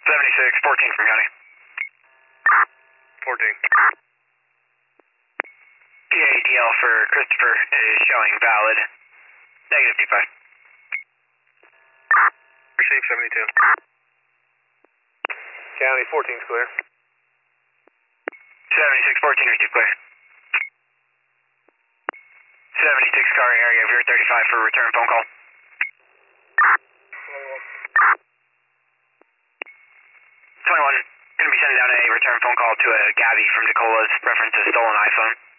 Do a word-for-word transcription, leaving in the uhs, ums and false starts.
seventy-six, fourteen from County. fourteen. P A D L for Christopher is showing valid. Negative D five. Receive seventy-two. County fourteen's clear. seventy-six, fourteen, receive clear. seventy-six car area, Veer thirty-five for return phone call. twenty-one, going to be sending down a return phone call to a Gabby from Decola's, reference a stolen iPhone.